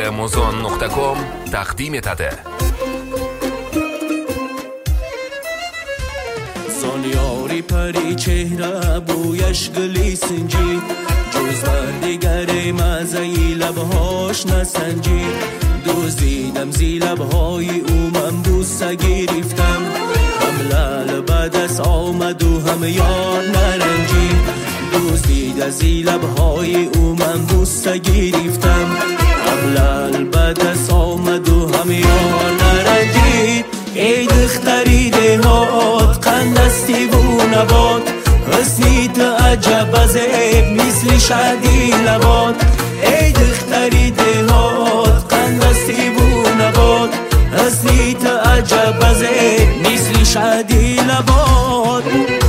amazon.com تقدیم etadi. زانیاری پری چهره بویش گلی سنجید، جز بر دیگر مزهی لبهاش نسنجید. دزدیدم زی لبهای او من بوسه گرفتم، هم لعل به دست آمد و هم یار نرنجید. دزدید زی لبهای او من بوسه گرفتم، هم لعل به دست آمد و هم یار نرنجید. ای دختری دهات قندستی و نبات، حسنیت عجب از عیب مثل شدی لبات. ای دختری دهات قندستی و نبات، حسنیت عجب از عیب مثل شدی لبات.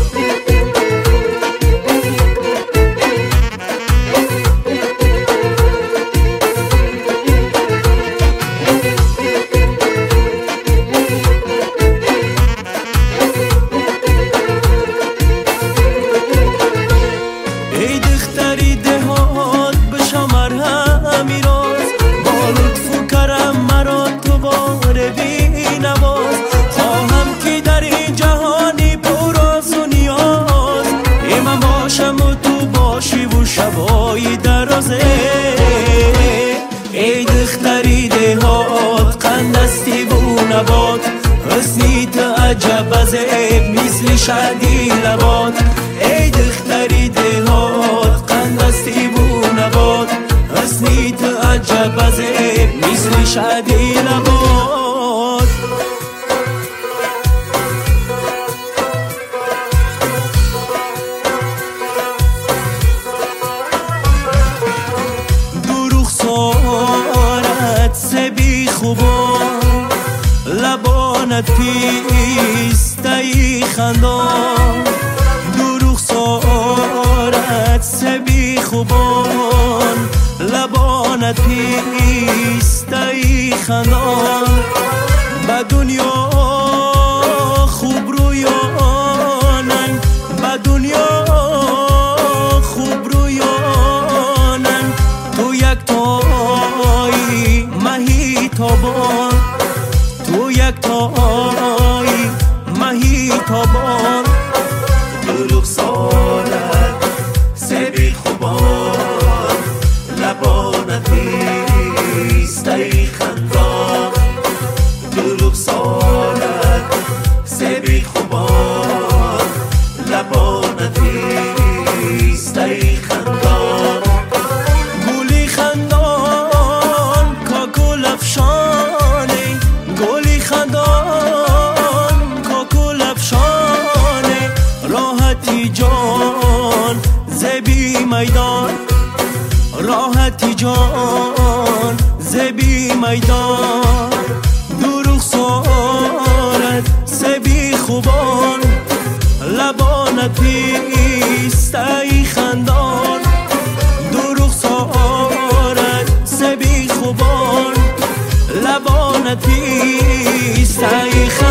شبای درازه ای دختری دهات قندستی و نبات، حسنیت عجب از عیب مثل شدی لبات. ای دختری دهات قندستی و نبات، حسنیت عجب از عیب مثل شدی لبات. لبانت پیسته خندان، دروغ سارت سبی خوبان. لبانت پیسته خندان، به دنیا خوب رویانن، به دنیا خوب رویانن. تو یک تای مهی تابان، تو یک تای مهی تابان. دروغ سارت سبی خوبان، لبانت پیسته خندان. دروغ سارت سبی خوبان، لبانت پیسته خندان. گولی خندان کاکل افشانه، گلی خندان کاکل افشانه. راحتی جان زبی میدان، راحتی جان زبی میدان. دروغ سارت سبی خوبان، لبانت پیسته خندان. دروغ سارت سبی خوبان، لبانت پیسته خندان.